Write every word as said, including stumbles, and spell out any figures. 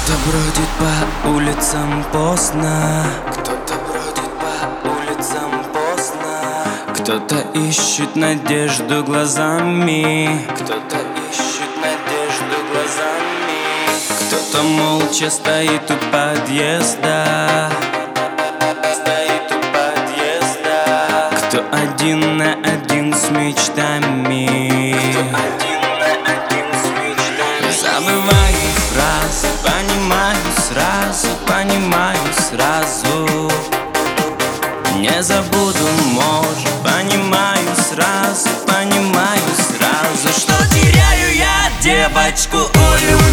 Кто-то бродит по улицам поздно, кто-то бродит по улицам поздно, кто-то ищет надежду глазами, кто-то ищет надежду глазами, кто-то молча стоит у подъезда, стоит у подъезда, кто один на один с мечтами, кто один на один с мечтами. Забываю фразы, понимаю сразу, понимаю сразу. Не забуду, может, понимаю сразу, понимаю сразу, что теряю я девочку улыбку.